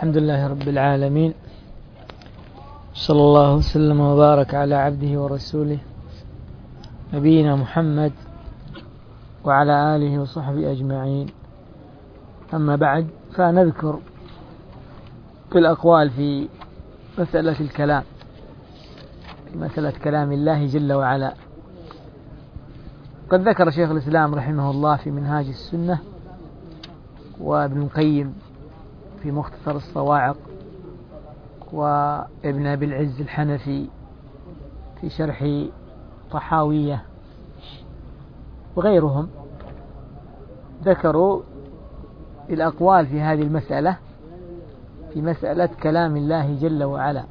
الحمد لله رب العالمين، صلى الله وسلم وبارك على عبده ورسوله نبينا محمد وعلى آله وصحبه أجمعين. أما بعد، فنذكر في الأقوال في مسألة الكلام، في مسألة كلام الله جل وعلا. قد ذكر شيخ الإسلام رحمه الله في منهاج السنة، وابن القيم في مختصر الصواعق، وابن أبي العز الحنفي في شرح طحاوية، وغيرهم ذكروا الأقوال في هذه المسألة، في مسألة كلام الله جل وعلا.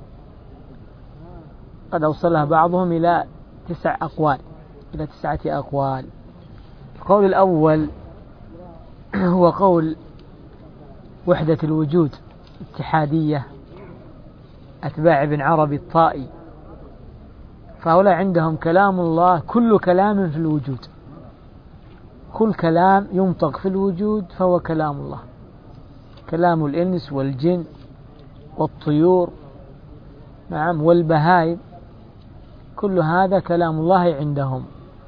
قد أوصلها بعضهم إلى 9 أقوال، إلى 9 أقوال. القول الأول هو قول وحدة الوجود اتحادية أتباع ابن عربي الطائي، فهؤلاء عندهم كلام الله كل كلام في الوجود، كل كلام ينطق في الوجود فهو كلام الله، كلام الإنس والجن والطيور، نعم، والبهائم، كل هذا كلام الله عندهم،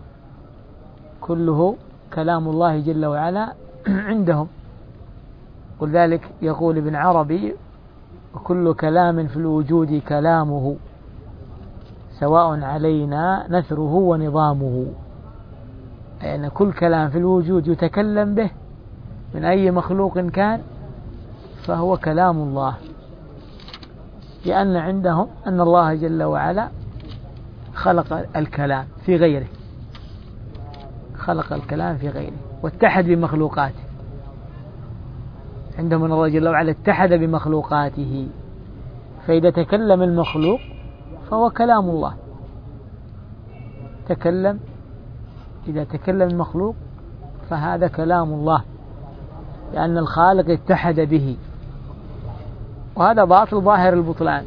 كله كلام الله جل وعلا عندهم. ولذلك يقول ابن عربي: وكل كلام في الوجود كلامه، سواء علينا نثره ونظامه. يعني كل كلام في الوجود يتكلم به من أي مخلوق كان فهو كلام الله، لأن عندهم أن الله جل وعلا خلق الكلام في غيره، خلق الكلام في غيره واتحد بمخلوقاته. عندهم أن الله جل وعلا اتحد بمخلوقاته، فإذا تكلم المخلوق فهو كلام الله. إذا تكلم المخلوق فهذا كلام الله، لأن الخالق اتحد به، وهذا باطل ظاهر البطلان.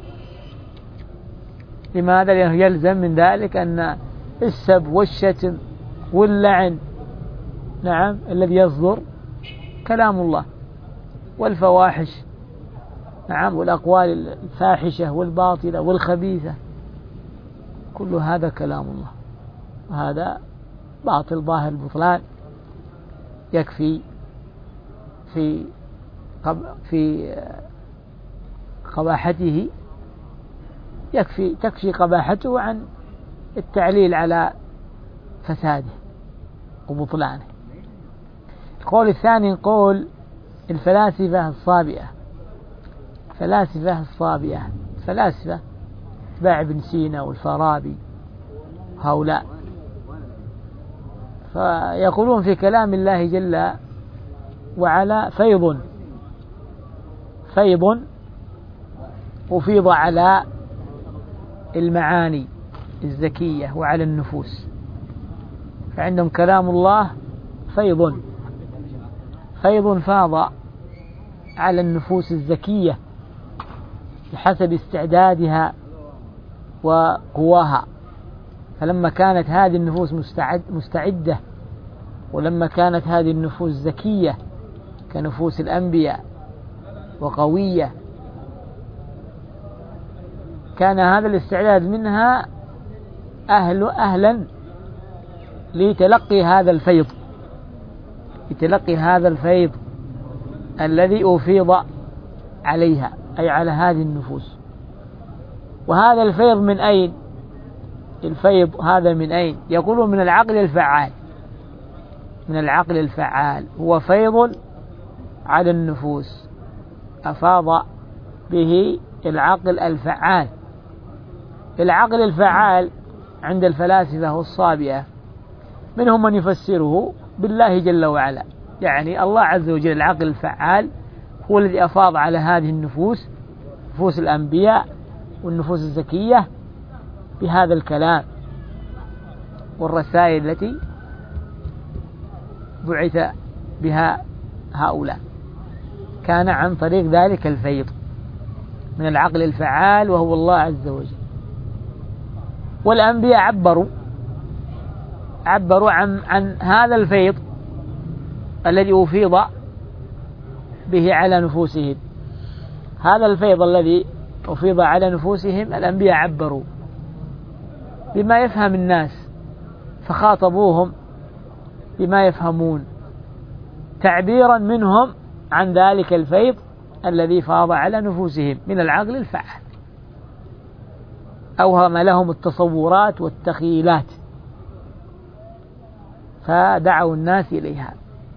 لماذا؟ لأنه يلزم من ذلك أن السب والشتم واللعن، نعم، الذي يصدر كلام الله، والفواحش، نعم، والأقوال الفاحشة والباطلة والخبيثة، كل هذا كلام الله، وهذا باطل ظاهر البطلان. يكفي في قباحته، تكفي قباحته عن التعليل على فساده وبطلانه. القول الثاني قول الفلاسفة الصابئة، فلاسفة اتباع ابن سينا والفارابي، هؤلاء فيقولون في كلام الله جل وعلا فيض أفيض على المعاني الزكية وعلى النفوس. فعندهم كلام الله فيض فاض على النفوس الزكية بحسب استعدادها وقواها. فلما كانت هذه النفوس مستعدة، ولما كانت هذه النفوس زكية كنفوس الأنبياء وقوية، كان هذا الاستعداد منها أهلا لتلقي هذا الفيض الذي أفيض عليها، أي على هذه النفوس. وهذا الفيض من أين؟ الفيض هذا من أين؟ يقولون من العقل الفعال، هو فيض على النفوس، أفاض به العقل الفعال. العقل الفعال عند الفلاسفة والصابئة منهم من يفسره بالله جل وعلا، يعني الله عز وجل العقل الفعال هو الذي أفاض على هذه النفوس، نفوس الأنبياء والنفوس الزكية، بهذا الكلام والرسائل التي بعث بها هؤلاء، كان عن طريق ذلك الفيض من العقل الفعال وهو الله عز وجل. والأنبياء عبروا عن هذا الفيض الذي أفيض به على نفوسهم هذا الفيض الذي أفيض على نفوسهم الأنبياء عبروا بما يفهم الناس، فخاطبوهم بما يفهمون تعبيرا منهم عن ذلك الفيض الذي فاض على نفوسهم من العقل الفعال. أوهم لهم التصورات والتخيلات فدعوا الناس إليها.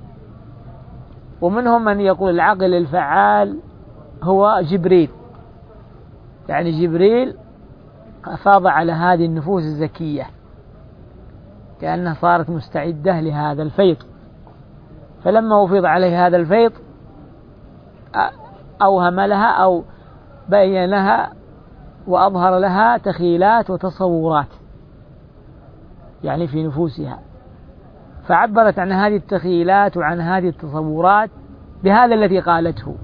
ومنهم من يقول العقل الفعال هو جبريل، يعني جبريل أفاض على هذه النفوس الزكية كأنها صارت مستعدة لهذا الفيض، فلما أفيض عليه هذا الفيض أوهم لها أو بين لها وأظهر لها تخيلات وتصورات يعني في نفوسها، فعبرت عن هذه التخيلات وعن هذه التصورات بهذا الذي قالته.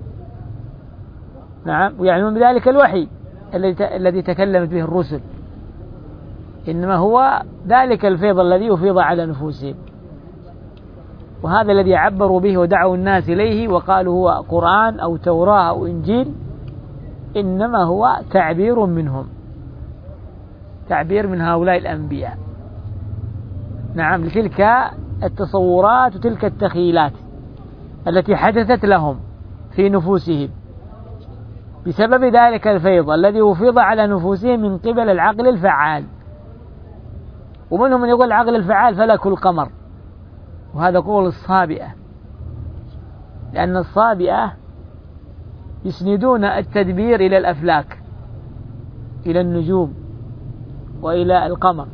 نعم، ويعنون بذلك الوحي الذي تكلمت به الرسل، إنما هو ذلك الفيض الذي يفيض على نفوسهم، وهذا الذي عبروا به ودعوا الناس إليه وقالوا هو قرآن أو توراة أو إنجيل، إنما هو تعبير منهم، تعبير من هؤلاء الأنبياء. نعم، لتلك التصورات وتلك التخيلات التي حدثت لهم في نفوسهم بسبب ذلك الفيض الذي أفيض على نفوسهم من قبل العقل الفعال. ومنهم من يقول العقل الفعال فلك القمر، وهذا قول الصابئة، لأن الصابئة يسندون التدبير إلى الأفلاك، إلى النجوم وإلى القمر،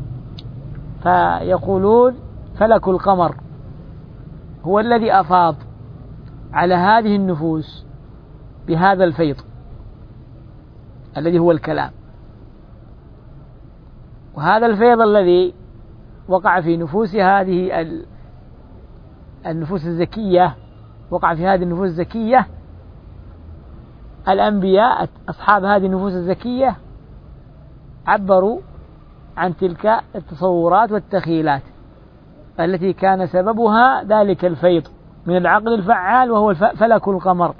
فيقولون فلك القمر هو الذي أفاض على هذه النفوس بهذا الفيض الذي هو الكلام. وهذا الفيض الذي وقع في نفوس هذه النفوس الزكية، وقع في هذه النفوس الزكية، الأنبياء أصحاب هذه النفوس الزكية عبروا عن تلك التصورات والتخيلات التي كان سببها ذلك الفيض من العقل الفعال وهو فلك القمر،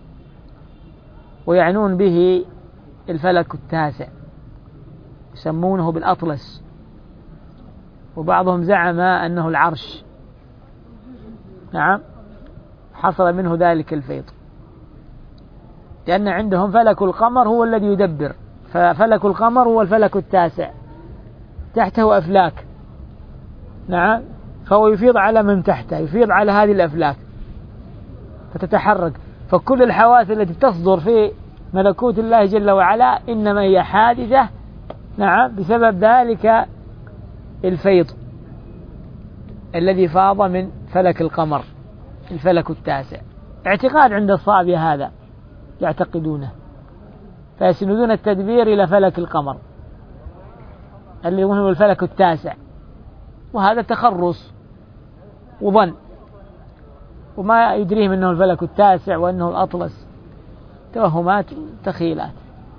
ويعنون به الفلك التاسع، يسمونه بالأطلس، وبعضهم زعم أنه العرش. نعم، حصل منه ذلك الفيض، لأن عندهم فلك القمر هو الذي يدبر، ففلك القمر هو الفلك التاسع، تحته أفلاك. نعم، فهو يفيض على من تحته، يفيض على هذه الأفلاك فتتحرك، فكل الحواس التي تصدر في ملكوت الله جل وعلا إنما هي حادثة، نعم، بسبب ذلك الفيض الذي فاض من فلك القمر الفلك التاسع. اعتقاد عند الصابئة هذا يعتقدونه، فيسندون التدبير إلى فلك القمر اللي هو الفلك التاسع، وهذا تخرص وظن، وما يدريهم أنه الفلك التاسع وأنه الأطلس، توهمات تخيلات.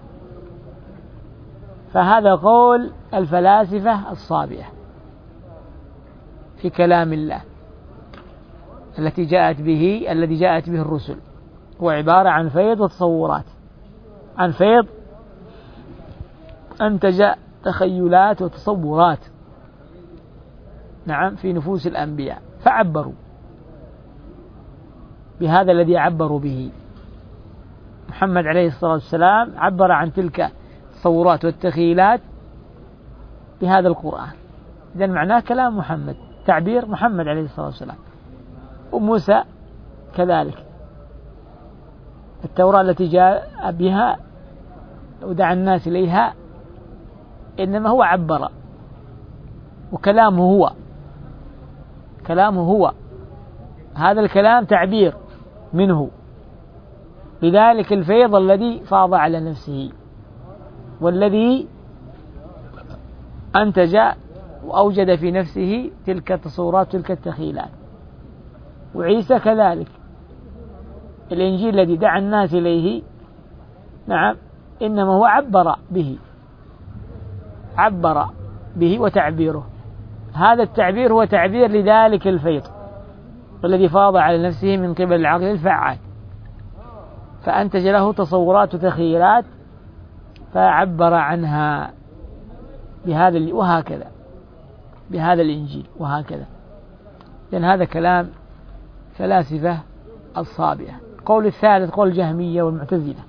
فهذا قول الفلاسفة الصابئة في كلام الله الذي جاءت به الرسل، هو عبارة عن فيض وتصورات، عن فيض أنتج تخيلات وتصورات، نعم، في نفوس الأنبياء، فعبروا بهذا الذي عبروا به. محمد عليه الصلاة والسلام عبر عن تلك التصورات والتخيلات بهذا القرآن، إذن معناه كلام محمد، تعبير محمد عليه الصلاة والسلام. وموسى كذلك، التوراة التي جاء بها ودعا الناس إليها إنما هو عبر، وكلامه هو هذا الكلام تعبير منه بذلك الفيض الذي فاض على نفسه والذي أنتج وأوجد في نفسه تلك التصورات تلك التخيلات. وعيسى كذلك، الإنجيل الذي دعا الناس إليه، نعم، إنما هو عبر به وتعبيره، هذا التعبير هو تعبير لذلك الفيض الذي فاض على نفسه من قبل العقل الفعال. فأنتج له تصورات وتخيلات فعبر عنها بهذا وهكذا بهذا الإنجيل وهكذا. لأن هذا كلام فلاسفة الصابئة. قول الثالث قول الجهمية والمعتزلة،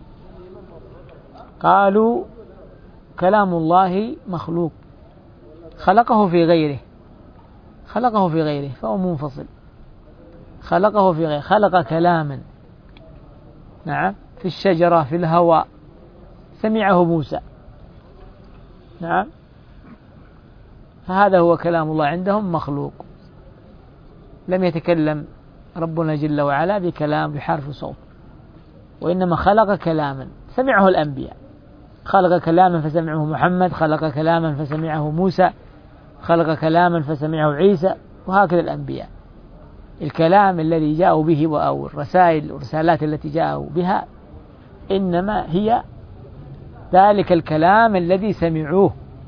قالوا كلام الله مخلوق، خلقه في غيره فهو منفصل، خلقه في غيره، خلق كلاما، نعم، في الشجرة في الهواء سمعه موسى، نعم، فهذا هو كلام الله عندهم مخلوق. لم يتكلم ربنا جل وعلا بكلام بحرف صوت، وإنما خلق كلاما سمعه الأنبياء، خلق كلاما فسمعه محمد، خلق كلاما فسمعه موسى، خلق كلاما فسمعه عيسى، وهكذا الأنبياء. الكلام الذي جاءوا به أو الرسالات التي جاءوا بها إنما هي ذلك الكلام الذي سمعوه،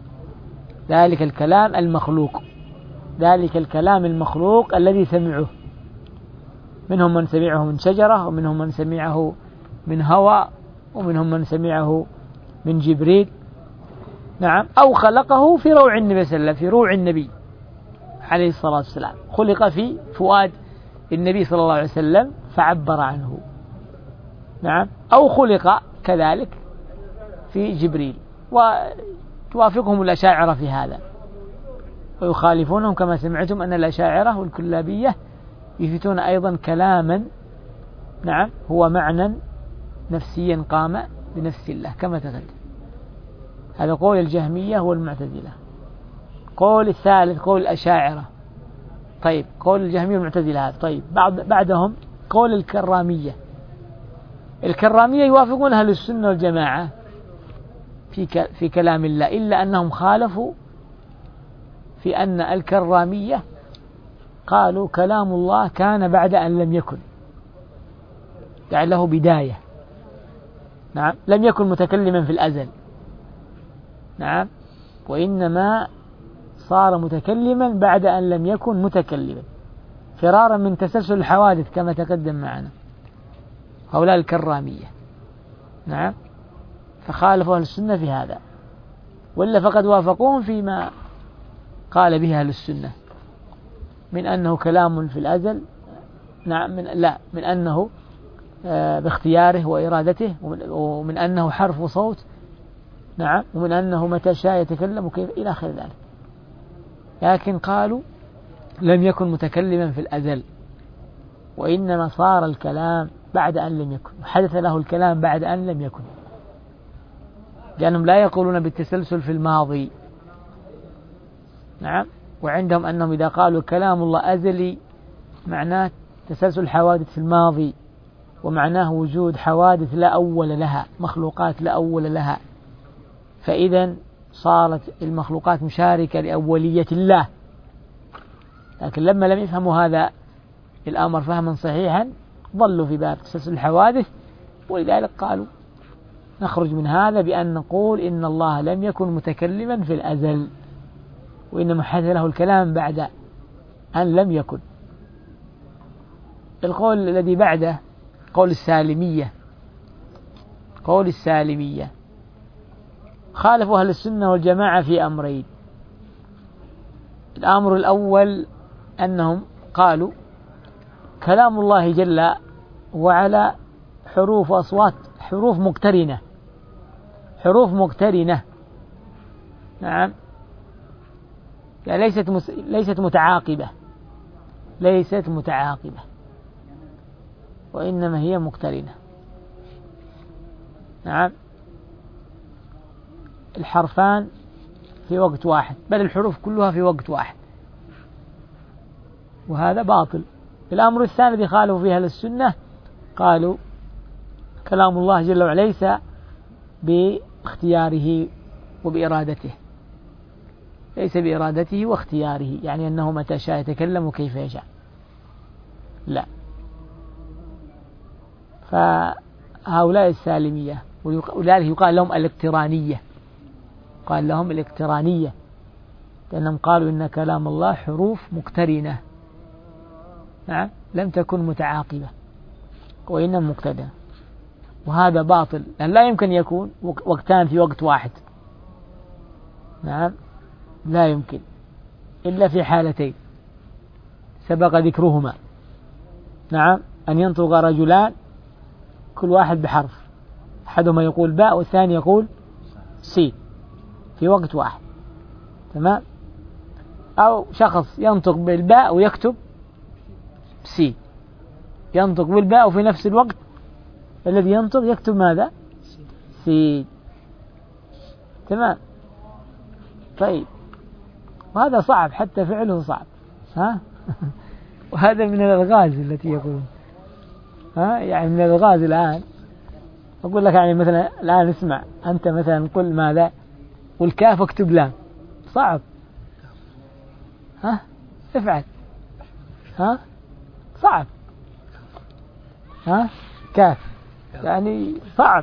ذلك الكلام المخلوق، ذلك الكلام المخلوق الذي سمعوه. منهم من سمعه من شجرة، ومنهم من سمعه من هواء، ومنهم من سمعه من جبريل، نعم، أو خلقه في روع النبي صلى الله عليه وسلم، في روع النبي عليه الصلاة والسلام، خلق في فؤاد النبي صلى الله عليه وسلم فعبر عنه، نعم، أو خلق كذلك في جبريل. وتوافقهم الأشاعرة في هذا، ويخالفونهم كما سمعتم أن الأشاعرة والكلابية يثبتون أيضا كلاما، نعم، هو معنى نفسيا قام بنفس الله كما تقدم. هذا قول الجهمية والمعتزلة. قول الثالث قول الأشاعرة. طيب قول الجهمية والمعتزلة هذا. طيب بعدهم قول الكرامية. الكرامية يوافقون أهل السنة والجماعة في كلام الله، إلا أنهم خالفوا في أن الكرامية قالوا كلام الله كان بعد أن لم يكن، يعني له بداية، نعم، لم يكن متكلما في الأزل، نعم، وإنما صار متكلما بعد أن لم يكن متكلما، فرارا من تسلسل الحوادث كما تقدم معنا. هؤلاء الكرامية، نعم، فخالفوا أهل السنة في هذا، وإلا فقد وافقوهم فيما قال به أهل السنة من أنه كلام في الأزل، نعم، من أنه باختياره وإرادته، ومن أنه حرف صوت، نعم، ومن أنه متى شاء يتكلم وكيف إلى آخر ذلك. لكن قالوا لم يكن متكلما في الأزل، وإنما صار الكلام بعد أن لم يكن، وحدث له الكلام بعد أن لم يكن، لأنهم لا يقولون بالتسلسل في الماضي، نعم، وعندهم أنهم إذا قالوا كلام الله أزلي معناه تسلسل الحوادث في الماضي، ومعناه وجود حوادث لا أول لها، مخلوقات لا أول لها، فإذا صارت المخلوقات مشاركة لأولية الله. لكن لما لم يفهموا هذا الأمر فهما صحيحا ضلوا في باب تسلسل الحوادث، ولذلك قالوا نخرج من هذا بأن نقول إن الله لم يكن متكلما في الأزل، وإنما حدث له الكلام بعد أن لم يكن. القول الذي بعده قول السالمية. قول السالمية خالفوا أهل السنة والجماعة في أمرين. الأمر الأول أنهم قالوا كلام الله جل وعلا حروف وأصوات، حروف مقترنة، حروف مقترنة، نعم، يعني ليست متعاقبة، ليست متعاقبة، وإنما هي مقترنة، نعم، الحرفان في وقت واحد، بل الحروف كلها في وقت واحد، وهذا باطل. الأمر الثاني الذي خالفوا فيه أهل السنة قالوا كلام الله جل وعلا ليس باختياره وبإرادته، ليس بإرادته واختياره، يعني أنه متى شاء يتكلم وكيف يشاء، لا. فهؤلاء السالمية، ولذلك يقال لهم الاقترانية، قال لهم الاقترانية، لأنهم قالوا إن كلام الله حروف مقترنة، نعم، لم تكن متعاقبة، وإنما مقترنة. وهذا باطل، لأن لا يمكن يكون وقتان في وقت واحد. نعم، لا يمكن إلا في حالتين سبق ذكرهما. نعم، أن ينطق رجلان كل واحد بحرف، أحدهما يقول باء والثاني يقول سين في وقت واحد. تمام. أو شخص ينطق بالباء ويكتب سين، ينطق بالباء وفي نفس الوقت الذي ينطق يكتب ماذا؟ سين. تمام. طيب، وهذا صعب، حتى فعله صعب. ها؟ وهذا من الألغاز التي يقولون، يعني من الألغاز الآن. أقول لك يعني مثلا الآن اسمع، أنت مثلا قل ماذا؟ قل كاف واكتب لام. صعب. افعل. صعب. كاف يعني صعب.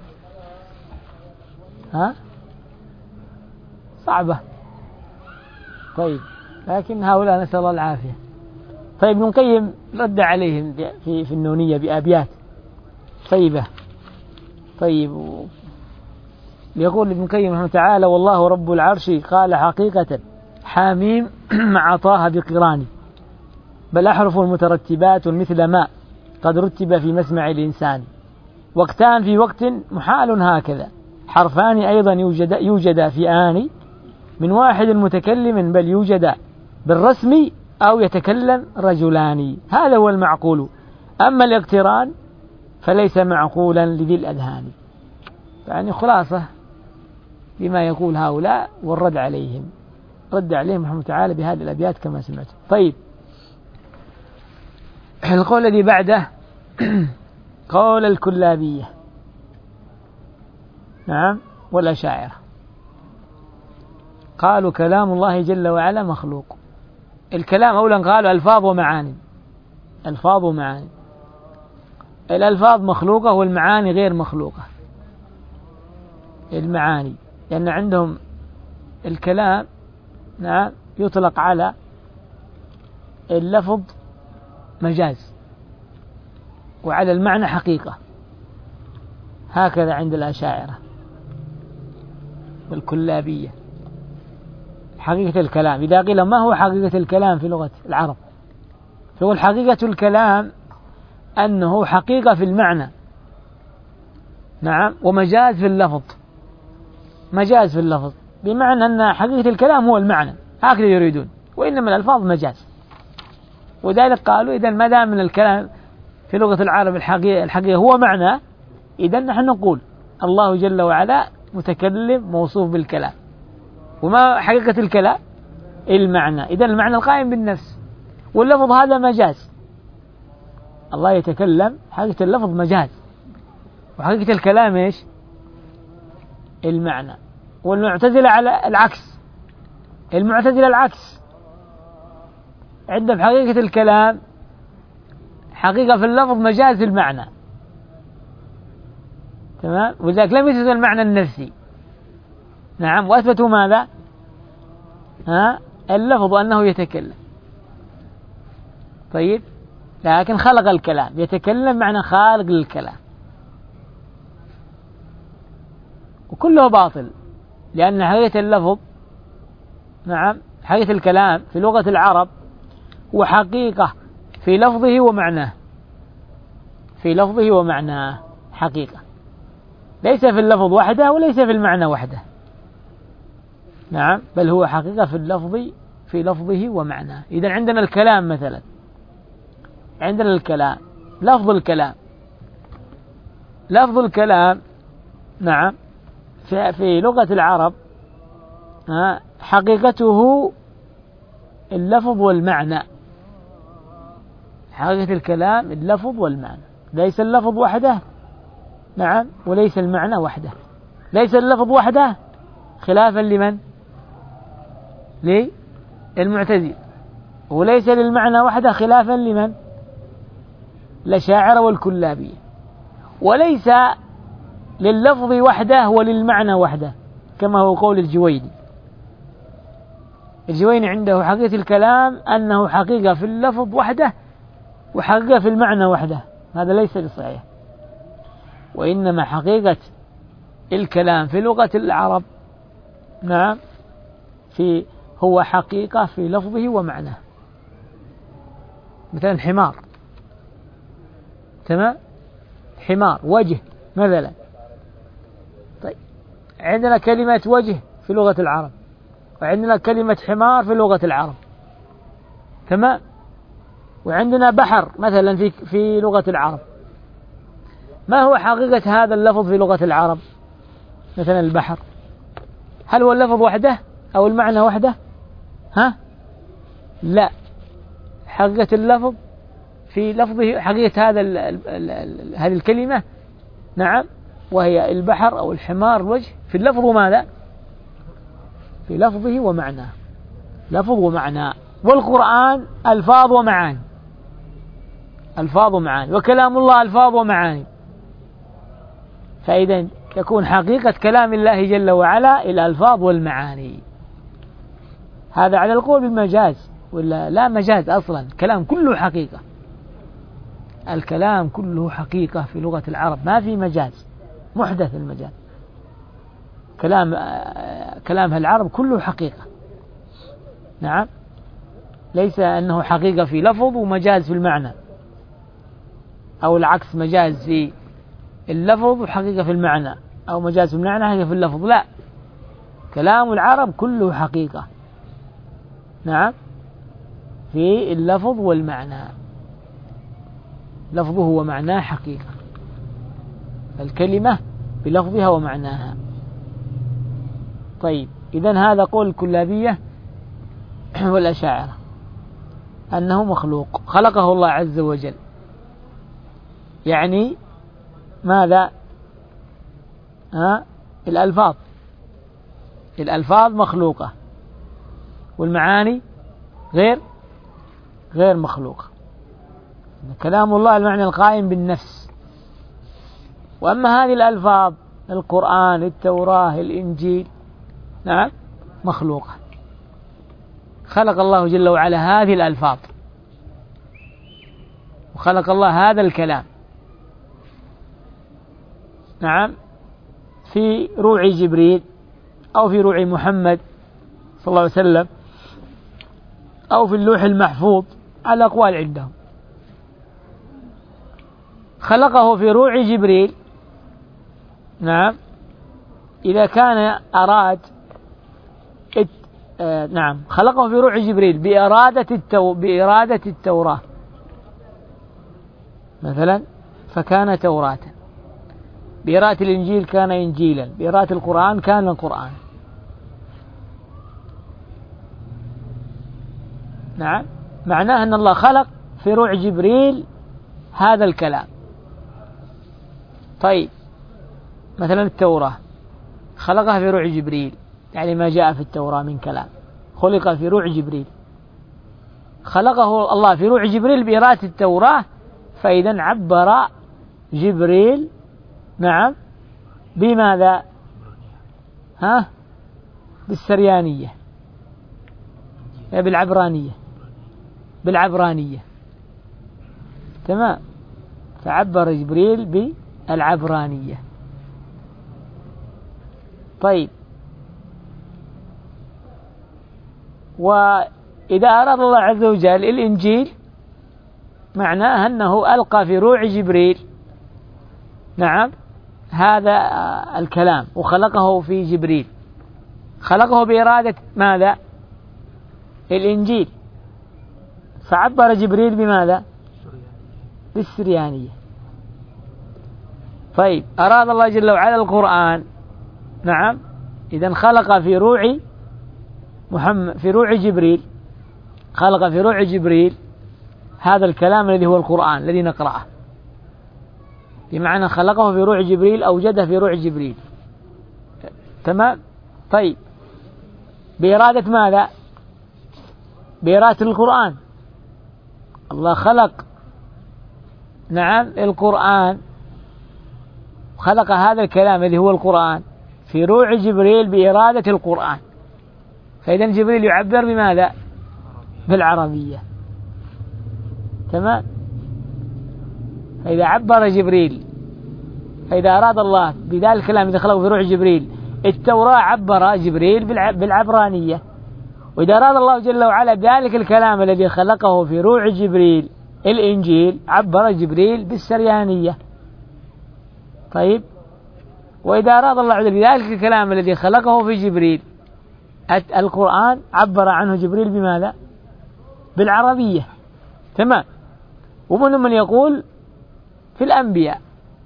صعبة. طيب، لكن هؤلاء نسأل الله العافية. طيب، ابن القيم رد عليهم في النونية بأبيات طيبة. طيب، يقول ابن القيم رحمه تعالى: والله رب العرش قال حقيقة حاميم مع طه بقران، بل أحرف المترتبات مثل ما قد رتب في مسمع الإنسان، وقتان في وقت محال هكذا، حرفان أيضا يوجد في آن من واحد متكلم، بل يوجد بالرسم أو يتكلم رجلان، هذا هو المعقول، أما الاقتران فليس معقولا لذي الأذهان. يعني خلاصة بما يقول هؤلاء والرد عليهم، رد عليهم رحمه تعالى بهذه الأبيات كما سمعت. طيب، القول الذي بعده قول الكلابية. نعم، والأشاعرة قالوا كلام الله جل وعلا مخلوق. الكلام أولا قالوا ألفاظ ومعاني. ألفاظ ومعاني. الألفاظ مخلوقة والمعاني غير مخلوقة. المعاني لأن عندهم الكلام نعم يطلق على اللفظ مجاز وعلى المعنى حقيقة، هكذا عند الأشاعرة والكلابية. حقيقة الكلام، إذا قيل ما هو حقيقة الكلام في لغة العرب، فهو حقيقة الكلام أنه حقيقة في المعنى نعم، ومجاز في اللفظ. مجاز في اللفظ بمعنى أن حقيقة الكلام هو المعنى، هكذا يريدون، وإنما الألفاظ مجاز. وذلك قالوا إذا ما دام من الكلام في لغة العرب الحقيقة هو معنى، إذا نحن نقول الله جل وعلا متكلم موصوف بالكلام، وما حقيقة الكلام؟ المعنى. إذا المعنى القائم بالنفس، واللفظ هذا مجاز. الله يتكلم، حقيقة اللفظ مجاز، وحقيقة الكلام إيش؟ المعنى. والمعتزلة على العكس، المعتزلة العكس، عندهم حقيقة الكلام حقيقة في اللفظ مجاز المعنى. تمام. ولذلك لم يثبتوا المعنى النفسي نعم، وأثبتوا ماذا؟ اللفظ أنه يتكلم. طيب، لكن خلق الكلام، يتكلم معنى خالق للكلام، وكله باطل، لأن حقيقة اللفظ نعم، حقيقة الكلام في لغة العرب هو حقيقة في لفظه ومعناه، في لفظه ومعناه حقيقة، ليس في اللفظ وحده وليس في المعنى وحده نعم، بل هو حقيقة في اللفظ، في لفظه ومعناه. إذا عندنا الكلام مثلا، عندنا الكلام، لفظ الكلام، لفظ الكلام نعم في لغة العرب حقيقته اللفظ والمعنى. حقيقة الكلام اللفظ والمعنى، ليس اللفظ وحده نعم، وليس المعنى وحده. ليس اللفظ وحده خلافا لمن؟ للمعتزلة. وليس للمعنى وحده خلافا لمن؟ الأشاعرة والكلابية. وليس لللفظ وحده وللمعنى وحده، كما هو قول الجويني. الجويني عنده حقيقة الكلام أنه حقيقة في اللفظ وحده وحقيقة في المعنى وحده، هذا ليس بصحيح. وإنما حقيقة الكلام في لغة العرب نعم هو حقيقة في لفظه ومعناه. مثلا حمار، تمام، حمار وجه مثلا. طيب عندنا كلمة وجه في لغة العرب، وعندنا كلمة حمار في لغة العرب، تمام. وعندنا بحر مثلا في لغة العرب. ما هو حقيقة هذا اللفظ في لغة العرب؟ مثلا البحر، هل هو اللفظ وحده أو المعنى وحده؟ لا، حقيقة اللفظ في لفظه، حقيقة هذه الكلمة نعم، وهي البحر أو الحمار الوجه في اللفظ وماذا؟ في لفظه ومعناه، لفظ ومعنى. والقرآن ألفاظ ومعاني، ألفاظ ومعاني، وكلام الله ألفاظ ومعاني. فإذا يكون حقيقة كلام الله جل وعلا الألفاظ والمعاني. هذا على القول بالمجاز، ولا لا مجاز أصلا، كلام كله حقيقة، الكلام كله حقيقة في لغة العرب، ما في مجاز، محدث المجاز. كلام العرب كله حقيقة، نعم، ليس أنه حقيقة في لفظ ومجاز في المعنى، أو العكس، مجاز في اللفظ وحقيقة في المعنى، أو مجاز في المعنى حقيقة في اللفظ. لا، كلام العرب كله حقيقة، نعم، في اللفظ والمعنى، لفظه ومعناه حقيقة، الكلمة بلفظها ومعناها. طيب إذن هذا قول الكلابية والأشاعرة أنه مخلوق خلقه الله عز وجل. يعني ماذا؟ الألفاظ مخلوقة والمعاني غير مخلوقة. كلام الله المعنى القائم بالنفس. وأما هذه الألفاظ، القرآن، التوراة، الإنجيل، نعم، مخلوقة، خلق الله جل وعلا هذه الألفاظ، وخلق الله هذا الكلام، نعم، في روع جبريل أو في روع محمد صلى الله عليه وسلم أو في اللوح المحفوظ، على أقوال عندهم. خلقه في روع جبريل، نعم، إذا كان أراد نعم، خلقه في روع جبريل بإرادة التوراة مثلا فكان توراة، بإرادة الإنجيل كان إنجيلا، بإرادة القرآن كان القرآن، نعم. معناه أن الله خلق في روع جبريل هذا الكلام. طيب مثلا التوراة خلقها في روع جبريل، يعني ما جاء في التوراة من كلام خلق في روع جبريل، خلقه الله في روع جبريل بإرادة التوراة. فإذا عبر جبريل، نعم، بماذا؟ بالسريانية، بالعبرانية، تمام. فعبر جبريل بالعبرانية. طيب وإذا أراد الله عز وجل الإنجيل، معناه أنه ألقى في روع جبريل، نعم، هذا الكلام وخلقه في جبريل، خلقه بإرادة ماذا؟ الإنجيل. فعبر جبريل بماذا؟ بالسريانية. طيب أراد الله جل وعلا القرآن، نعم، إذن خلق في روع محمد، في روع جبريل، خلق في روع جبريل هذا الكلام الذي هو القرآن الذي نقرأه، بمعنى خلقه في روع جبريل، أوجده في روع جبريل، تمام. طيب بإرادة ماذا؟ بإرادة القرآن. الله خلق، نعم، القرآن، خلق هذا الكلام الذي هو القرآن في روع جبريل بإرادة القرآن. فإذا جبريل يعبر بماذا؟ بالعربية، تمام. فإذا عبر جبريل فإذا أراد الله بذلك الكلام إذا خلقه في روح جبريل، التوراة عبر جبريل بالعبرانية، وإذا أراد الله جل وعلا بذلك الكلام الذي خلقه في روح جبريل الإنجيل عبر جبريل بالسريانية. طيب، وإذا أراد الله عز وجل بذلك الكلام الذي خلقه في جبريل القرآن عبر عنه جبريل بماذا؟ بالعربية. تمام. ومن يقول في الأنبياء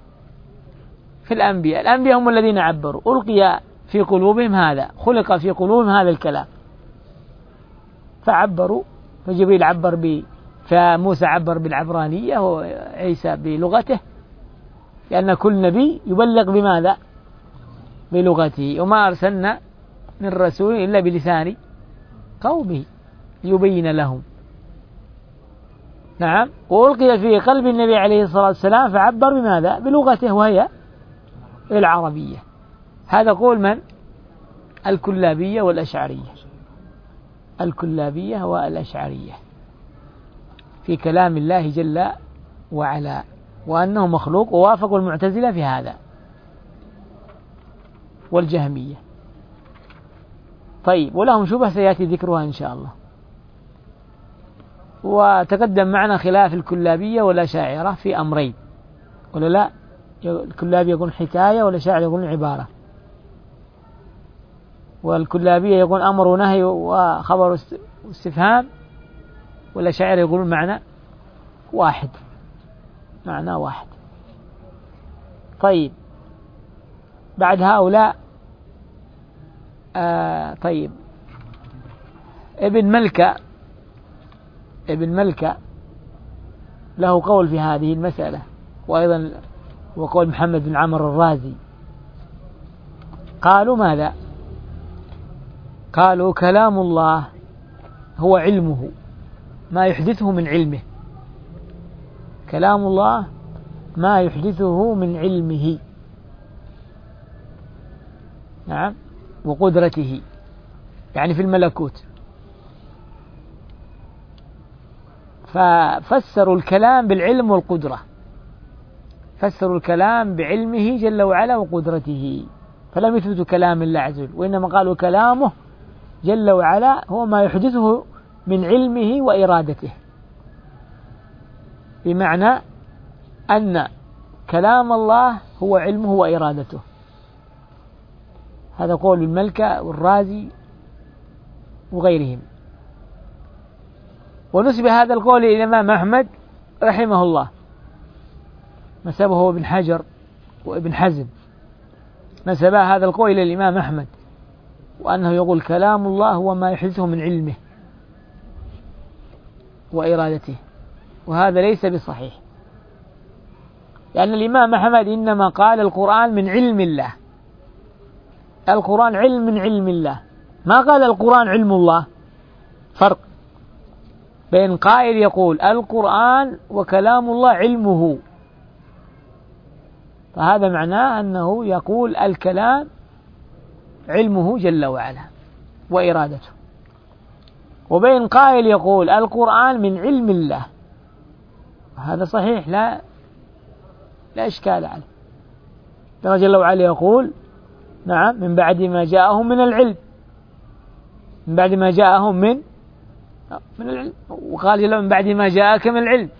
الأنبياء هم الذين عبروا، ألقي في قلوبهم هذا، خلق في قلوبهم هذا الكلام فعبروا، فجبريل عبر فموسى عبر بالعبرانية وعيسى بلغته، لأن كل نبي يبلغ بماذا؟ بلغته، وما أرسلنا من رسول إلا بلسان قومه يبين لهم. نعم. وألقي في قلب النبي عليه الصلاة والسلام فعبر بماذا؟ بلغته وهي العربية. هذا قول من؟ الكلابية والأشعرية. الكلابية والأشعرية في كلام الله جل وعلا، وأنه مخلوق، ووافقوا المعتزلة في هذا والجهمية. طيب، ولهم شبه سيأتي ذكرها إن شاء الله. وتقدم معنا خلاف الكلابية والأشاعرة في أمرين، ولا لا؟ الكلابية يقول حكاية، والأشاعرة يقول عبارة. والكلابية يقول أمر ونهي وخبر استفهام، والأشاعرة يقول معنى واحد. طيب، بعد هؤلاء طيب، ابن ملكة له قول في هذه المسألة، وأيضا وقول محمد بن عمرو الرازي. قالوا ماذا؟ قالوا كلام الله هو علمه، ما يحدثه من علمه. كلام الله ما يحدثه من علمه. نعم. وقدرته، يعني في الملكوت. ففسروا الكلام بالعلم والقدرة، فسروا الكلام بعلمه جل وعلا وقدرته، فلم يثبتوا كلام الله عز وجل، وإنما قالوا كلامه جل وعلا هو ما يحدثه من علمه وإرادته، بمعنى أن كلام الله هو علمه وإرادته. هذا قول الملكة والرازي وغيرهم. ونسب هذا القول إلى الإمام أحمد رحمه الله، نسبه ابن حجر وابن حزم، نسب هذا القول إلى الإمام أحمد، وأنه يقول كلام الله هو ما يحدثه من علمه وإرادته، وهذا ليس بصحيح، لأن الإمام أحمد إنما قال القرآن من علم الله، القرآن علم من علم الله، ما قال القرآن علم الله. فرق بين قائل يقول القرآن وكلام الله علمه، فهذا معناه أنه يقول الكلام علمه جل وعلا وإرادته، وبين قائل يقول القرآن من علم الله، هذا صحيح لا إشكال عليه. الله جل وعلا يقول نعم من بعد ما جاءهم من العلم، من بعد ما جاءهم من العلم، وقال جل من بعد ما جاءك من العلم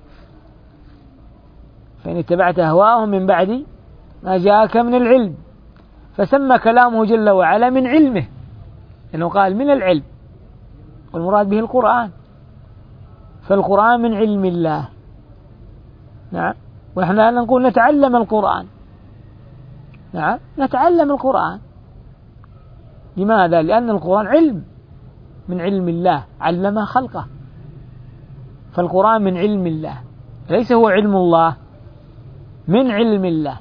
فإن اتبعت أهواءهم من بعد ما جاءك من العلم، فسمى كلامه جل وعلا من علمه، لأنه قال من العلم، والمراد به القرآن، فالقرآن من علم الله. نعم. ونحن الآن نقول نتعلم القرآن، نعم نتعلم القرآن. لماذا؟ لأن القرآن علم من علم الله، علم خلقه، فالقرآن من علم الله، ليس هو علم الله، من علم الله.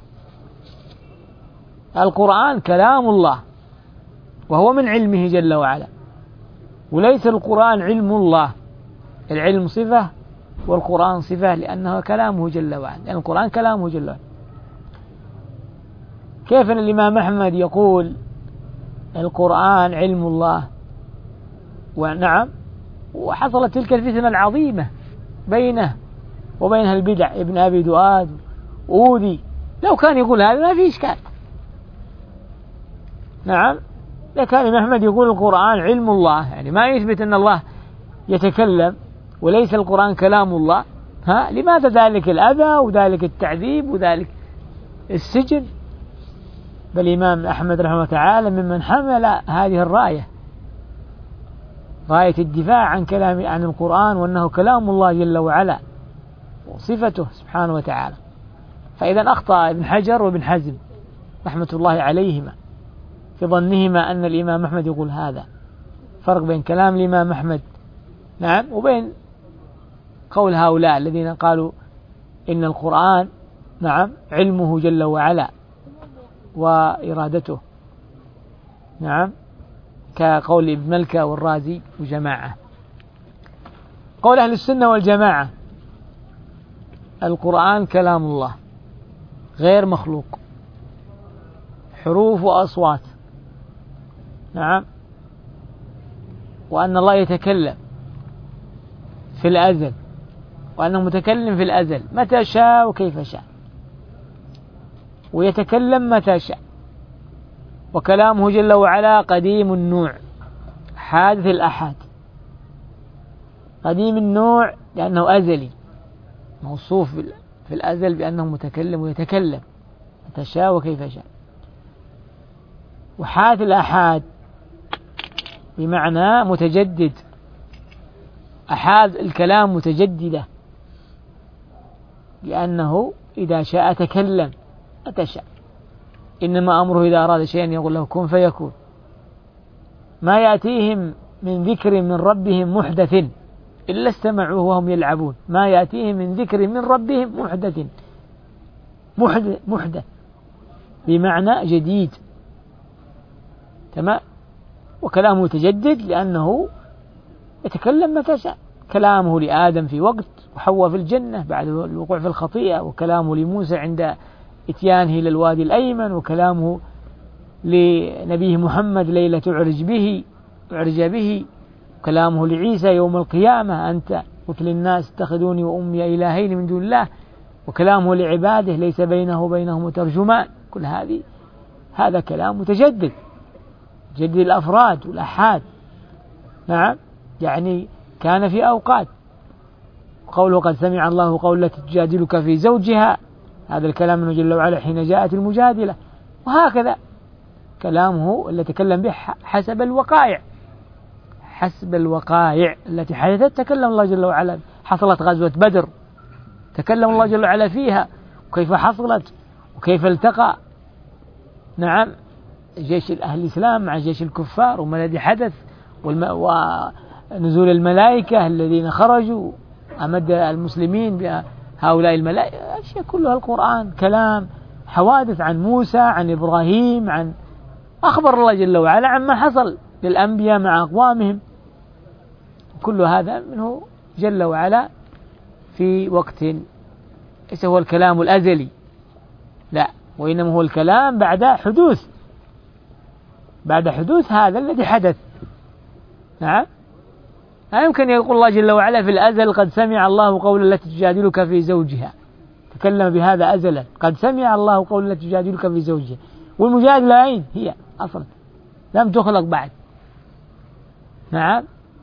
القرآن كلام الله وهو من علمه جل وعلا، وليس القرآن علم الله، العلم صفة والقرآن صفة، لأنه كلامه جل وعلا، لأن القرآن كلامه جل وعلا. كيف أن الإمام أحمد يقول القرآن علم الله؟ ونعم، وحصلت تلك الفتنة العظيمة بينه وبين البدع، ابن أبي دؤاد وأوذي لو كان يقول هذا ما في إشكال. نعم، لكان الإمام أحمد يقول القرآن علم الله، يعني ما يثبت أن الله يتكلم وليس القرآن كلام الله. لماذا ذلك الأذى وذلك التعذيب وذلك السجن؟ بل الإمام أحمد رحمه الله تعالى ممن حمل هذه الراية، راية الدفاع عن القرآن وأنه كلام الله جل وعلا وصفته سبحانه وتعالى. فإذا أخطأ ابن حجر وابن حزم رحمة الله عليهما في ظنهما أن الإمام أحمد يقول هذا. فرق بين كلام الإمام أحمد نعم وبين قول هؤلاء الذين قالوا إن القرآن نعم علمه جل وعلا وإرادته، نعم، كقول ابن ملكة والرازي وجماعة. قول أهل السنة والجماعة القرآن كلام الله غير مخلوق، حروف وأصوات، نعم، وأن الله يتكلم في الأزل، وأنه متكلم في الأزل متى شاء وكيف شاء، ويتكلم متى شاء، وكلامه جل وعلا قديم النوع حادث الأحد. قديم النوع لأنه أزلي موصوف في الأزل بأنه متكلم ويتكلم متى شاء وكيف شاء. وحادث الأحاد بمعنى متجدد، أحاد الكلام متجددة لأنه إذا شاء تكلم متى شاء. إنما أمره إذا أراد شيئا يقول له كن فيكون. ما يأتيهم من ذكر من ربهم محدث إلا استمعوه وهم يلعبون. ما يأتيهم من ذكر من ربهم محدث بمعنى جديد، تمام. وكلامه متجدد لأنه يتكلم متى شاء. كلامه لآدم في وقت، وحواء في الجنة بعد الوقوع في الخطيئة، وكلامه لموسى عند إتيانه للوادي الأيمن، وكلامه لنبيه محمد ليلة أعرج به، وكلامه لعيسى يوم القيامة أنت قلت للناس اتخذوني وأمي إلهين من دون الله، وكلامه لعباده ليس بينه وبينهم ترجمان. كل هذا كلام متجدد، جدد الأفراد والأحاد، نعم، يعني كان في أوقات. قوله قد سمع الله قول التي تجادلك في زوجها، هذا الكلام منه جل وعلا حين جاءت المجادلة. وهكذا كلامه الذي تكلم به حسب الوقائع التي حدثت تكلم الله جل وعلا. حصلت غزوة بدر تكلم الله جل وعلا فيها، وكيف حصلت وكيف التقى، نعم، جيش أهل الإسلام مع جيش الكفار، وما الذي حدث، ونزول الملائكة الذين خرجوا أمد المسلمين بهؤلاء الملائكة. أشياء كلها القرآن كلام، حوادث عن موسى، عن إبراهيم، عن أخبر الله جل وعلا عما حصل للأنبياء مع أقوامهم. كل هذا منه جل وعلا في وقت ليس هو الكلام الأزلي، لا، وإنما هو الكلام بعد حدوث هذا الذي حدث. نعم، لا يمكن يقول الله جل وعلا في الأزل قد سمع الله قول التي تجادلك في زوجها، تكلم بهذا أزلا، قد سمع الله قول التي تجادلك في زوجها، والمجادلة أين هي أصلا؟ لم تخلق بعد. نعم،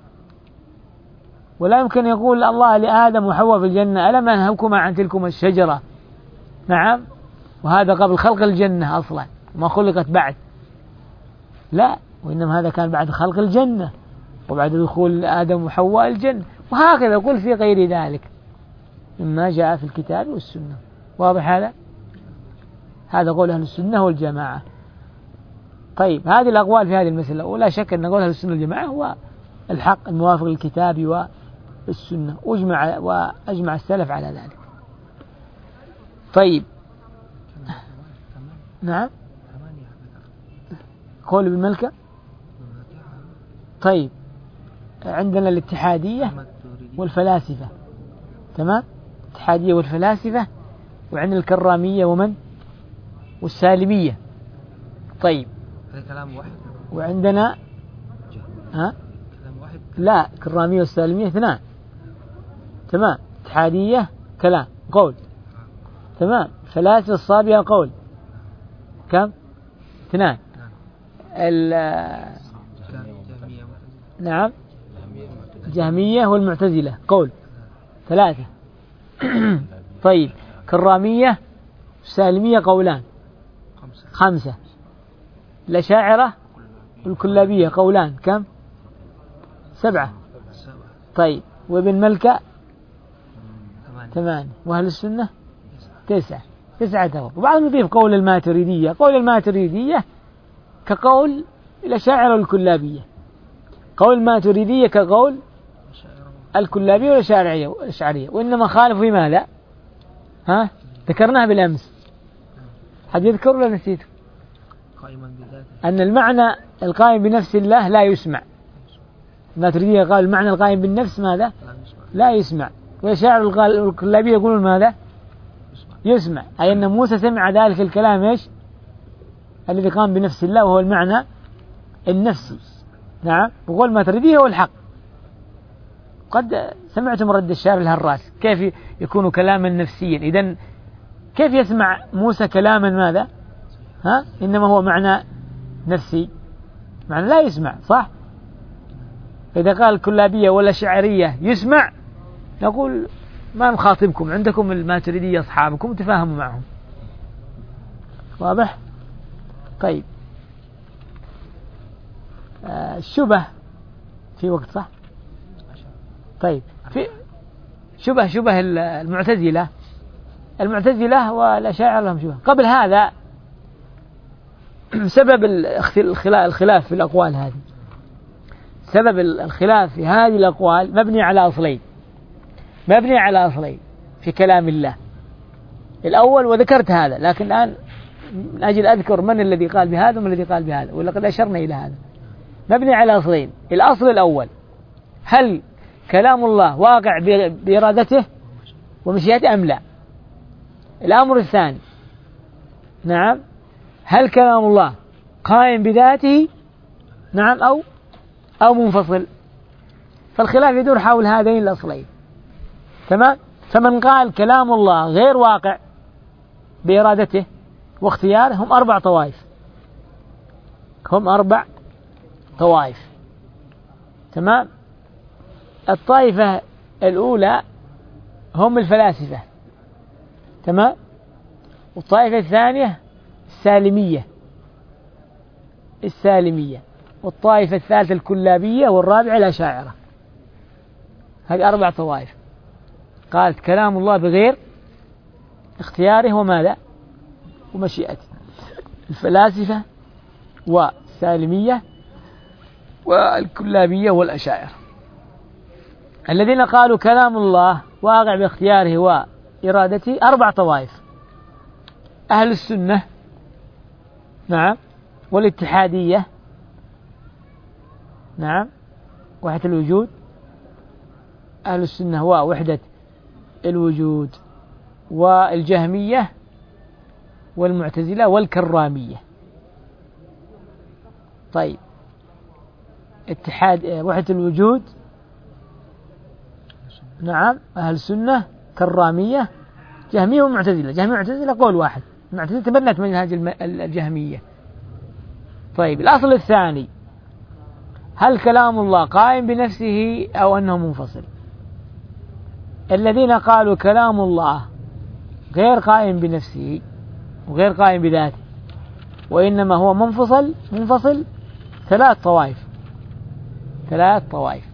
ولا يمكن يقول الله لآدم وحواء في الجنة ألم أنهكما عن تلكما الشجرة، نعم، وهذا قبل خلق الجنة أصلا ما خلقت بعد، لا، وإنما هذا كان بعد خلق الجنة وبعد دخول آدم وحواء الجنة. وهكذا يقول في غير ذلك مما جاء في الكتاب والسنة. واضح هذا قول أهل السنة والجماعة. طيب، هذه الأقوال في هذه المسألة، ولا شك أن قول أهل السنة والجماعة هو الحق الموافق للكتاب والسنة، وأجمع السلف على ذلك. طيب، نعم، قول ابن ملكة. طيب، عندنا الاتحادية والفلاسفة، تمام، الاتحادية والفلاسفة، وعندنا الكرامية والسالمية. طيب، كلام واحد، وعندنا كلام واحد، لا، الكرامية والسالمية اثنان، تمام، اتحادية كلام قول، تمام، الفلاسفة الصابئة قول كم؟ 2. نعم جهمية والمعتزلة قول 3. طيب كرامية السالمية قولان 5. الأشاعرة والكلابية قولان كم؟ 7. طيب وابن ملكة 8. وأهل السنة 9. 9 وبعضهم يضيف قول الماتريدية. قول الماتريدية كقول الأشاعرة والكلابية، قول الماتريدية كقول الكلابية والأشعرية، وإنما خالفوا في ماذا؟ ذكرناه بالأمس، حد يذكر ولا نسيته؟ أن المعنى القائم بنفس الله لا يسمع. الماتريدية قال المعنى القائم بالنفس ماذا؟ لا يسمع. والأشاعرة والكلابية يقولون ماذا؟ يسمع، أي أن موسى سمع ذلك الكلام إيش؟ الذي قام بنفس الله وهو المعنى النفسي. نعم. وقول الماتريدية هو الحق. قد سمعتم رد الشارع الهراس كيف يكون كلاما نفسيا. إذن كيف يسمع موسى كلاما ماذا؟ إنما هو معنى نفسي، معنى لا يسمع، صح؟ إذا قال الكلابية ولا شعرية يسمع، نقول ما نخاطبكم، عندكم الماتريدية أصحابكم تفاهموا معهم. واضح؟ طيب الشبه في وقت، صح؟ طيب في شبه المعتزلة والأشاعرة لهم شبه. قبل هذا سبب الخلاف في الأقوال هذه، سبب الخلاف في هذه الأقوال مبني على أصلين في كلام الله. الأول وذكرت هذا، لكن الآن من أجل أذكر من الذي قال بهذا ومن الذي قال بهذا، ولقد أشرنا إلى هذا. مبني على أصلين. الأصل الأول، هل كلام الله واقع بإرادته ومشيئته أم لا؟ الأمر الثاني، نعم، هل كلام الله قائم بذاته، نعم، أو منفصل؟ فالخلاف يدور حول هذين الأصلين. تمام. فمن قال كلام الله غير واقع بإرادته واختياره هم 4 طوائف. هم 4 طوائف. تمام. الطائفة الأولى هم الفلاسفة. تمام. والطائفة الثانية السالمية، والطائفة الثالثة الكلابية، والرابعة الأشاعرة. هذه 4 طوائف. قالت كلام الله بغير اختياره وماذا؟ ومشيئته. الفلاسفة والسالمية والكلابية والأشاعرة. الذين قالوا كلام الله واقع باختياره وإرادته 4 طوائف: أهل السنة، نعم، والاتحادية، نعم، وحدة الوجود. أهل السنة هو وحدة الوجود، والجهمية، والمعتزلة، والكرامية. طيب اتحاد وحدة الوجود، نعم، أهل السنة، كرامية، جهمية ومعتزلة. جهمية ومعتزلة قول واحد، المعتزلة تبنت منهج الجهمية. طيب الأصل الثاني، هل كلام الله قائم بنفسه أو أنه منفصل؟ الذين قالوا كلام الله غير قائم بنفسه وغير قائم بذاته وإنما هو منفصل 3 طوائف. 3 طوائف.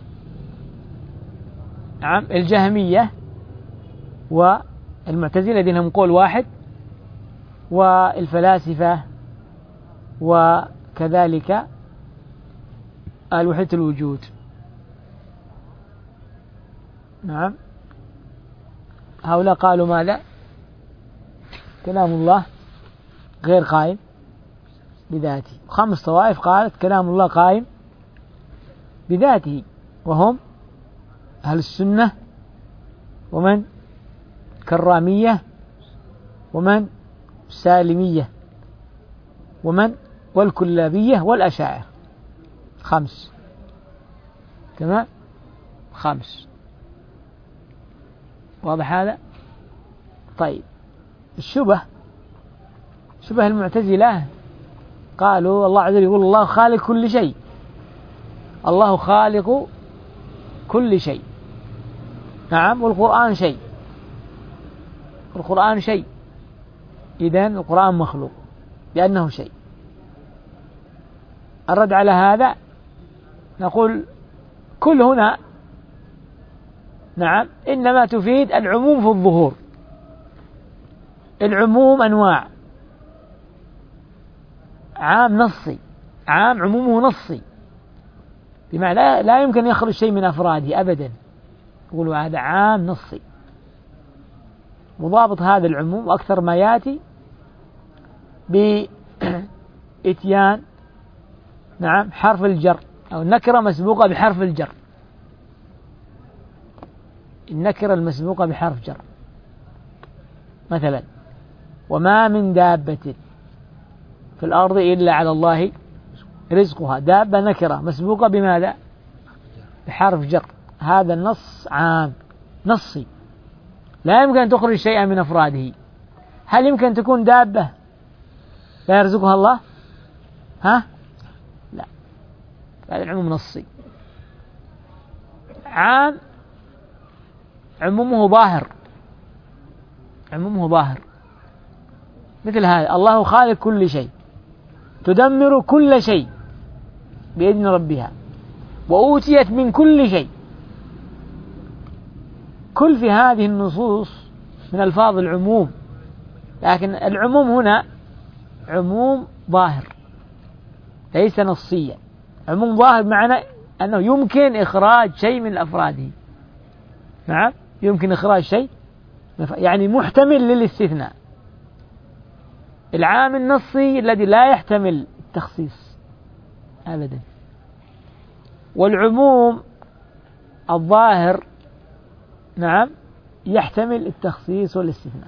نعم، الجهمية والمعتزلة الذين هم قول واحد، والفلاسفة، وكذلك وحدة الوجود. نعم، هؤلاء قالوا ماذا؟ كلام الله غير قائم بذاته. 5 طوائف قالت كلام الله قائم بذاته، وهم أهل السنة، ومن كرامية، ومن سالمية، ومن والكلابية، والأشاعرة. 5. تمام. 5. واضح هذا؟ طيب الشبه، شبه المعتزلة قالوا الله عز وجل يقول الله خالق كل شيء، الله خالق كل شيء. نعم، والقرآن شيء، القرآن شيء، إذن القرآن مخلوق لأنه شيء. الرد على هذا نقول كل هنا نعم إنما تفيد العموم في الظهور. العموم أنواع، عام نصي، عام عمومه نصي، بمعنى لا يمكن يخرج شيء من أفراده أبدا، يقولوا هذا عام نصي. مضابط هذا العموم وأكثر ما يأتي بإتيان نعم حرف الجر أو النكرة مسبوقة بحرف الجر، النكرة المسبوقة بحرف جر. مثلا وما من دابة في الأرض إلا على الله رزقها، دابة نكرة مسبوقة بماذا؟ بحرف جر. هذا النص عام نصي، لا يمكن أن تخرج شيئا من أفراده. هل يمكن تكون دابة لا يرزقها الله؟ ها؟ لا، هذا العموم نصي. عام عمومه ظاهر، عمومه ظاهر، مثل هذا الله خالق كل شيء، تدمر كل شيء بإذن ربها، وأوتيت من كل شيء. كل في هذه النصوص من ألفاظ العموم، لكن العموم هنا عموم ظاهر ليس نصيا. عموم ظاهر معنى أنه يمكن إخراج شيء من أفراده. نعم، يمكن إخراج شيء يعني محتمل للاستثناء. العام النصي الذي لا يحتمل التخصيص أبدا، والعموم الظاهر نعم يحتمل التخصيص والاستثناء.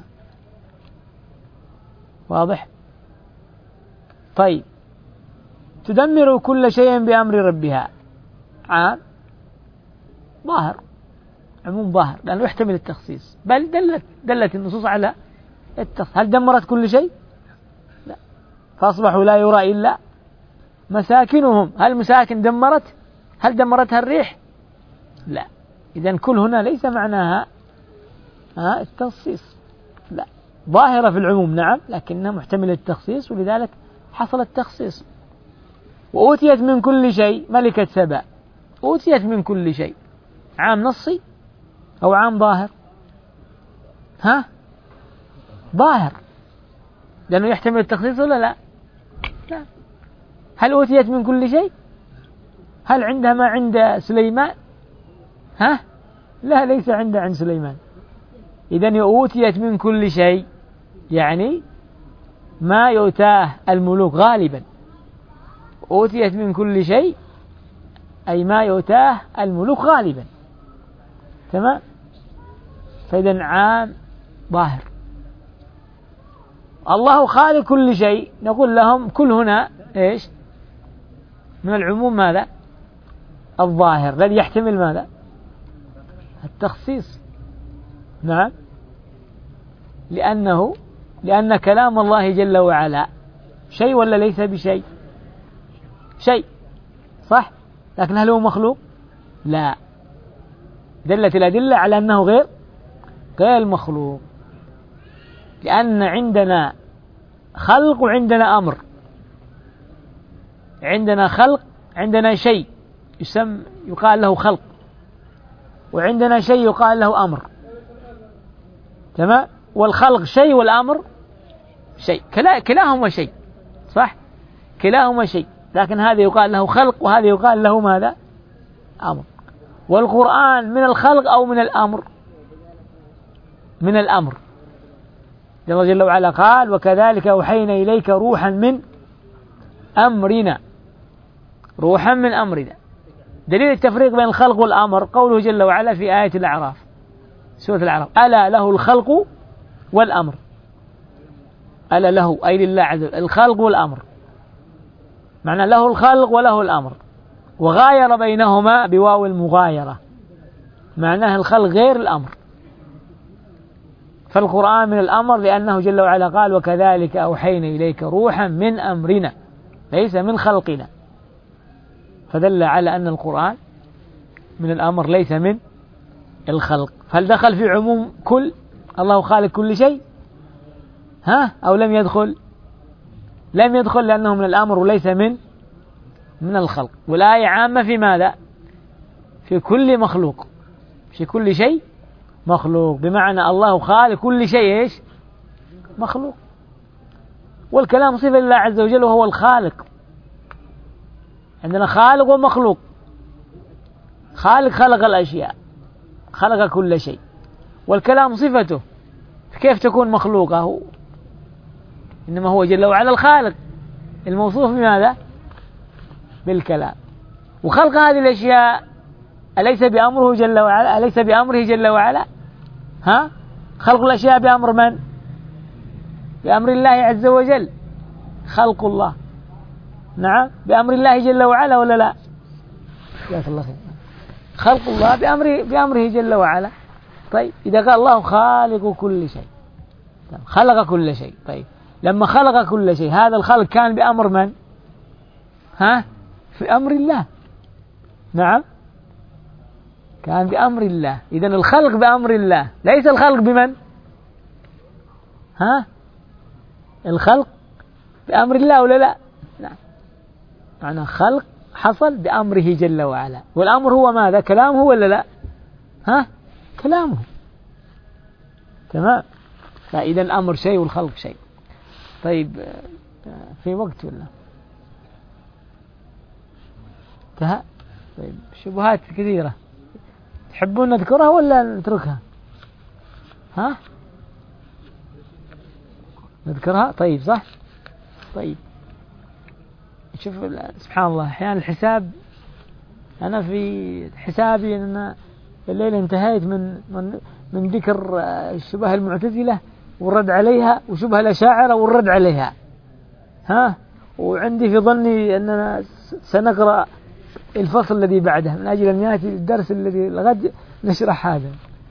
واضح؟ طيب، تدمر كل شيء بأمر ربها، عام ظاهر، عموم ظاهر لأنه يحتمل التخصيص، بل دلت النصوص على التخصيص. هل دمرت كل شيء؟ لا، فأصبحوا لا يرى إلا مساكنهم. هل مساكن دمرت؟ هل دمرتها الريح؟ لا. إذن كل هنا ليس معناها التخصيص، لا، ظاهرة في العموم نعم، لكنها محتملة التخصيص، ولذلك حصل التخصيص. وأوتيت من كل شيء، ملكة سبأ أوتيت من كل شيء، عام نصي أو عام ظاهر؟ ظاهر، لأنه يحتمل التخصيص ولا لا؟ لا. هل أوتيت من كل شيء؟ هل عندها ما عند سليمان؟ لا، ليس عند سليمان. إذن أوتيت من كل شيء يعني ما يؤتاه الملوك غالبا. أوتيت من كل شيء أي ما يؤتاه الملوك غالبا. تمام؟ فإذن عام ظاهر. الله خالق كل شيء، نقول لهم كل هنا إيش؟ من العموم ماذا؟ الظاهر الذي يحتمل ماذا؟ التخصيص. نعم، لأن كلام الله جل وعلا شيء ولا ليس بشيء؟ شيء، صح؟ لكن هل هو مخلوق؟ لا، دلت الأدلة على أنه غير مخلوق، لأن عندنا خلق وعندنا أمر. عندنا خلق، عندنا شيء يقال له خلق، وعندنا شيء يقال له أمر. تمام؟ والخلق شيء والأمر شيء، كلاهما شيء، صح؟ كلاهما شيء، لكن هذا يقال له خلق وهذا يقال له ماذا؟ أمر. والقرآن من الخلق أو من الأمر؟ من الأمر. الله جل وعلا قال وكذلك أوحينا إليك روحا من أمرنا، روحا من أمرنا. دليل التفريق بين الخلق والأمر قوله جل وعلا في آية الأعراف، سورة الأعراف: ألا له الخلق والأمر. ألا له أي لله عز وجل الخلق والأمر، معنى له الخلق وله الأمر، وغاير بينهما بواو المغايرة، معناه الخلق غير الأمر. فالقرآن من الأمر لأنه جل وعلا قال وكذلك أوحينا إليك روحا من أمرنا ليس من خلقنا، فدل على أن القرآن من الأمر ليس من الخلق. فهل دخل في عموم كل الله خالق كل شيء أو لم يدخل؟ لم يدخل لأنه من الأمر وليس من الخلق. والآية عامة في ماذا؟ في كل مخلوق، في كل شيء مخلوق، بمعنى الله خالق كل شيء إيش؟ مخلوق. والكلام صفة لله عز وجل وهو الخالق. عندنا خالق ومخلوق. خالق خلق الأشياء، خلق كل شيء، والكلام صفته، كيف تكون مخلوقه؟ إنما هو جل وعلا الخالق الموصوف بماذا؟ بالكلام. وخلق هذه الأشياء أليس بأمره جل وعلا؟ أليس بأمره جل وعلا؟ خلق الأشياء بأمر من؟ بأمر الله عز وجل. خلق الله نعم بأمر الله جل وعلا ولا لا؟ جزاك الله خير. خلق الله بأمره جل وعلا. طيب إذا قال الله خالق كل شيء، خلق كل شيء، طيب لما خلق كل شيء هذا الخلق كان بأمر من؟ في أمر الله. نعم كان بأمر الله. إذن الخلق بأمر الله، ليس الخلق بمن؟ الخلق بأمر الله ولا لا؟ نعم. معنى خلق حصل بأمره جل وعلا، والأمر هو ماذا؟ كلامه ولا لا؟ كلامه. تمام. فإذا الأمر شيء والخلق شيء. طيب في وقت ولا انتهى؟ طيب شبهات كثيرة تحبون نذكرها ولا نتركها؟ نذكرها. طيب صح. طيب شوف سبحان الله أحيانا الحساب، أنا في حسابي أن الليلة انتهيت من ذكر الشبه المعتزلة والرد عليها وشبه الأشاعرة والرد عليها. وعندي في ظني أننا سنقرأ الفصل الذي بعده من أجل أن يأتي الدرس الذي الغد نشرح هذا.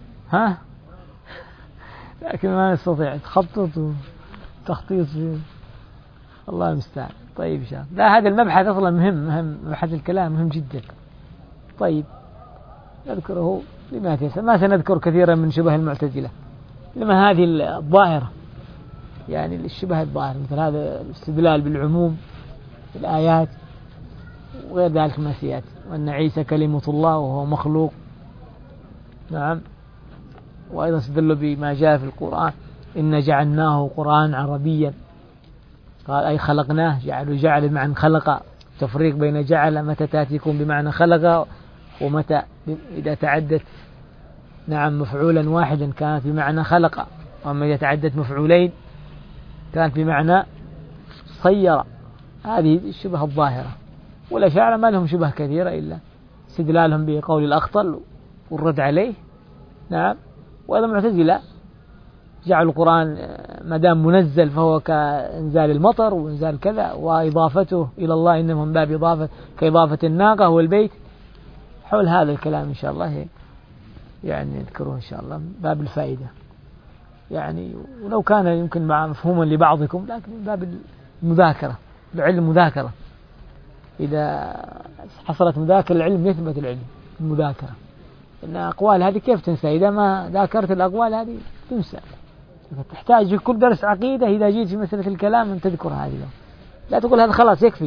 لكن ما نستطيع تخطط وتخطيط فيه. الله المستعان. طيب إن شاء الله. لا هذا المبحث أصلا مهم مبحث الكلام مهم جدا. طيب نذكره لما تيسر، ما سنذكر كثيرا من شبه المعتزلة لما هذه الظاهرة، يعني الشبه الظاهرة مثل هذا الاستدلال بالعموم في الآيات وغير ذلك ما سيأتي، وأن عيسى كلمة الله وهو مخلوق. نعم. وأيضا استدلوا بما جاء في القرآن إن جعلناه قرآن عربيا، قال أي خلقناه، جعل بمعنى خلق، تفريق بين جعل متى تأتيكم بمعنى خلق ومتى إذا تعدت نعم مفعولا واحدا كانت بمعنى خلق، وأما إذا تعدت مفعولين كانت بمعنى صير. هذه الشبه الظاهرة. والأشاعرة ما لهم شبه كثيرة إلا استدلالهم بقول الأخطل والرد عليه. نعم. وأيضا المعتزلة جعلوا القرآن ما دام منزل فهو كإنزال المطر وإنزال كذا، وإضافته إلى الله إنما من باب إضافة كإضافة الناقة والبيت. حول هذا الكلام إن شاء الله يعني نذكره إن شاء الله باب الفائدة، يعني ولو كان يمكن مع مفهوما لبعضكم، لكن باب المذاكرة، العلم مذاكرة. إذا حصلت مذاكرة العلم يثبت العلم المذاكرة. إن أقوال هذه كيف تنسى؟ إذا ما ذاكرت الأقوال هذه تنسى. تحتاج في كل درس عقيدة إذا جيت في مسألة الكلام أن تذكر هذه، لا تقول هذا خلاص يكفي.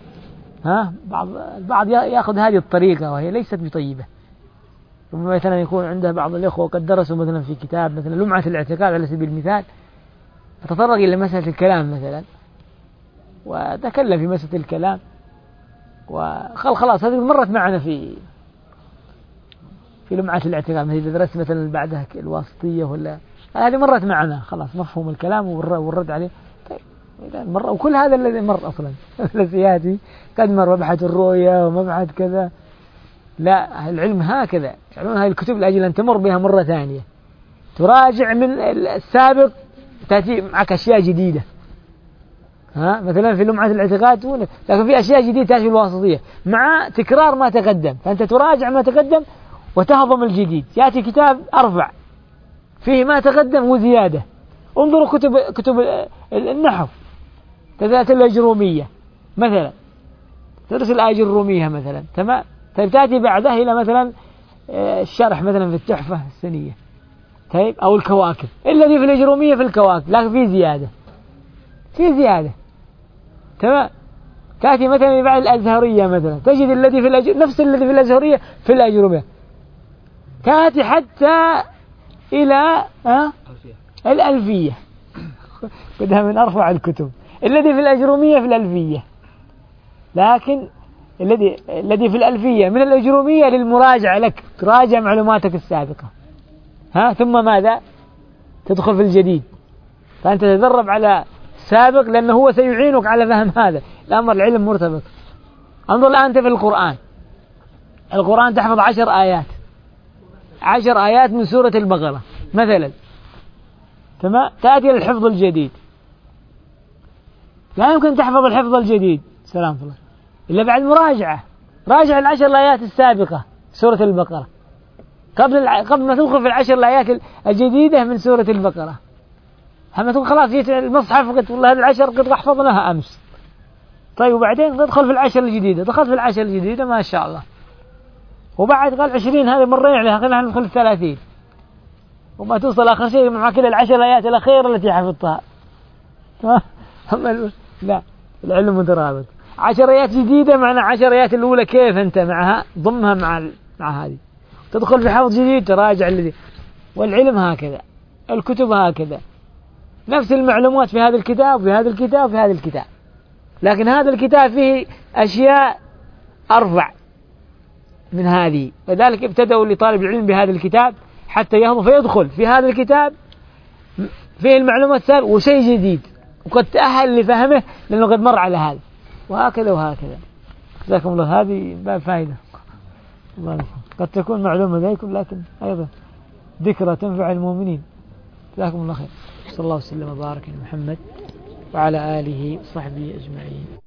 البعض يأخذ هذه الطريقة وهي ليست بطيبة. ربما مثلا يكون عنده بعض الإخوة وقد درسوا مثلا في كتاب مثلا لمعة الاعتقاد على سبيل المثال، فتطرق إلى مسألة الكلام مثلا وتكلم في مسألة الكلام خلاص هذه مرت معنا في لمعة الاعتقاد. مثلا إذا درست مثلا بعدها الواسطية ولا هذه مرت معنا خلاص مفهوم الكلام والرد عليه. طيب إذا مر، وكل هذا الذي مر أصلا الذي قد مر مبحث الرؤية ومبحث كذا. لا العلم هكذا يجعلون هذه الكتب لأجل أن تمر بها مرة ثانية، تراجع من السابق، تأتي معك أشياء جديدة. مثلا في لمعة الاعتقاد، لكن في أشياء جديدة تأتي في الواسطية مع تكرار ما تقدم، فأنت تراجع ما تقدم وتهضم الجديد. يأتي كتاب أرفع فيه ما تقدم وزيادة. انظروا كتب النحو، كذلك الأجرومية مثلا، تدرس الآجرومية مثلا، تمام. طيب تأتي بعدها إلى مثلا الشرح مثلا في التحفة السنية، طيب، أو الكواكب. الذي في الأجرومية في الكواكب، لكن في زيادة، في زيادة، تمام. تأتي مثلا بعد الأزهرية مثلا، تجد الذي في نفس الذي في الأزهرية في الأجرومية. تأتي حتى إلى الألفية، بدها من أرفع الكتب. الذي في الأجرومية في الألفية، لكن الذي في الألفية من الأجرومية للمراجعة لك، تراجع معلوماتك السابقة، ثم ماذا؟ تدخل في الجديد. فأنت تدرب على السابق، لأنه هو سيعينك على فهم هذا الأمر. العلم مرتبط. انظر الآن أنت في القرآن تحفظ 10 آيات، 10 آيات من سورة البقرة مثلا، تمام. تأتي للحفظ الجديد، لا يمكن تحفظ الحفظ الجديد سلام الله إلا بعد مراجعة. راجع 10 الآيات السابقة سورة البقرة قبل ما تدخل في 10 الآيات الجديدة من سورة البقرة. هم تقول خلاص جيت المصحف قلت والله هذه 10 قد حفظناها أمس، طيب وبعدين تدخل في 10 الجديدة، دخلت في 10 الجديدة ما شاء الله، وبعد قال 20 هذه مرين عليها، خلينا ندخل في 30، وما توصل آخر شيء مع كل 10 آيات الأخيرة التي حفظتها. لا، العلم مترابط. 10 آيات جديدة معنى 10 آيات الأولى كيف أنت معها ضمها مع هذه، تدخل في حفظ جديد تراجع الذي. والعلم هكذا، الكتب هكذا، نفس المعلومات في هذا الكتاب وفي هذا الكتاب وفي هذا الكتاب، لكن هذا الكتاب فيه أشياء أرفع من هذه، لذلك ابتدأوا لطالب العلم بهذا الكتاب حتى يهضم فيدخل في هذا الكتاب فيه المعلومات السابقة وشيء جديد، وقد تأهل لفهمه لأنه قد مر على هذا، وهكذا وهكذا. جزاكم الله. هذه باب فائدة، قد تكون معلومة ذيكم لكن أيضا ذكرى تنفع المؤمنين. جزاكم الله خير. صلى الله وسلم وبارك على محمد وعلى آله وصحبه أجمعين.